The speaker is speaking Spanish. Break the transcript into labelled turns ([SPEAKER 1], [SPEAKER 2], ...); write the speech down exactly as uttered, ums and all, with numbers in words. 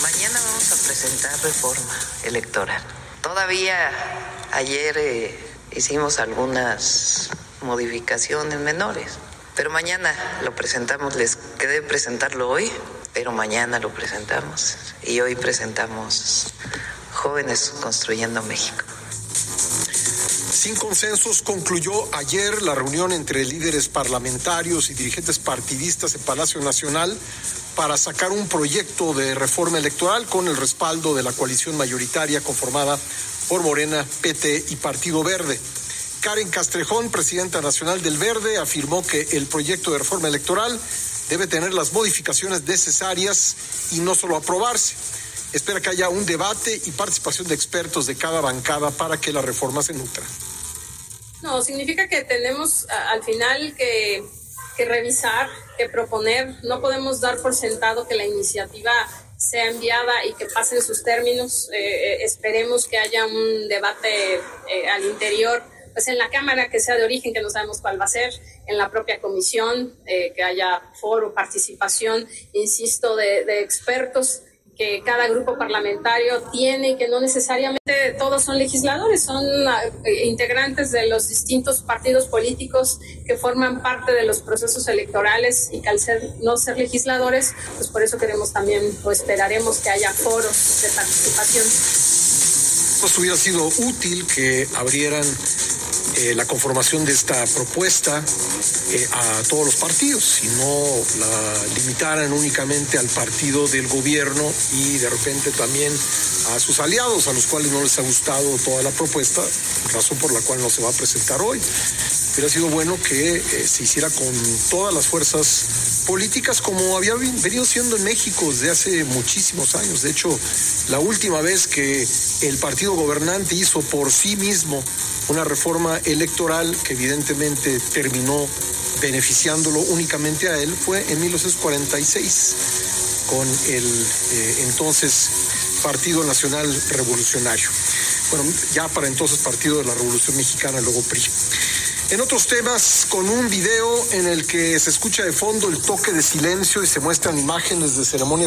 [SPEAKER 1] Mañana vamos a presentar reforma electoral. Todavía ayer eh, hicimos algunas modificaciones menores, pero mañana lo presentamos. Les quedé presentarlo hoy, pero mañana lo presentamos. Y hoy presentamos Jóvenes Construyendo México.
[SPEAKER 2] Sin consensos concluyó ayer la reunión entre líderes parlamentarios y dirigentes partidistas en Palacio Nacional para sacar un proyecto de reforma electoral con el respaldo de la coalición mayoritaria conformada por Morena, P T y Partido Verde. Karen Castrejón, presidenta nacional del Verde, afirmó que el proyecto de reforma electoral debe tener las modificaciones necesarias y no solo aprobarse. Espera que haya un debate y participación de expertos de cada bancada para que la reforma se nutra.
[SPEAKER 3] No, significa que tenemos al final que, que revisar, que proponer. No podemos dar por sentado que la iniciativa sea enviada y que pasen sus términos. Eh, esperemos que haya un debate eh, al interior, pues en la Cámara que sea de origen, que no sabemos cuál va a ser, en la propia comisión, eh, que haya foro, participación, insisto, de, de expertos que cada grupo parlamentario tiene y que no necesariamente todos son legisladores, son eh, integrantes de los distintos partidos políticos que forman parte de los procesos electorales y que al ser, no ser legisladores, pues por eso queremos también o esperaremos que haya foros de participación.
[SPEAKER 2] Pues hubiera sido útil que abrieran eh, la conformación de esta propuesta eh, a todos los partidos, si no la limitaran únicamente al partido del gobierno y de repente también a sus aliados, a los cuales no les ha gustado toda la propuesta, razón por la cual no se va a presentar hoy. Hubiera sido bueno que eh, se hiciera con todas las fuerzas políticas como había venido siendo en México desde hace muchísimos años. De hecho, la última vez que el partido gobernante hizo por sí mismo una reforma electoral que evidentemente terminó beneficiándolo únicamente a él fue en mil novecientos cuarenta y seis con el eh, entonces Partido Nacional Revolucionario. Bueno, ya para entonces Partido de la Revolución Mexicana, luego P R I. En otros temas, con un video en el que se escucha de fondo el toque de silencio y se muestran imágenes de ceremonias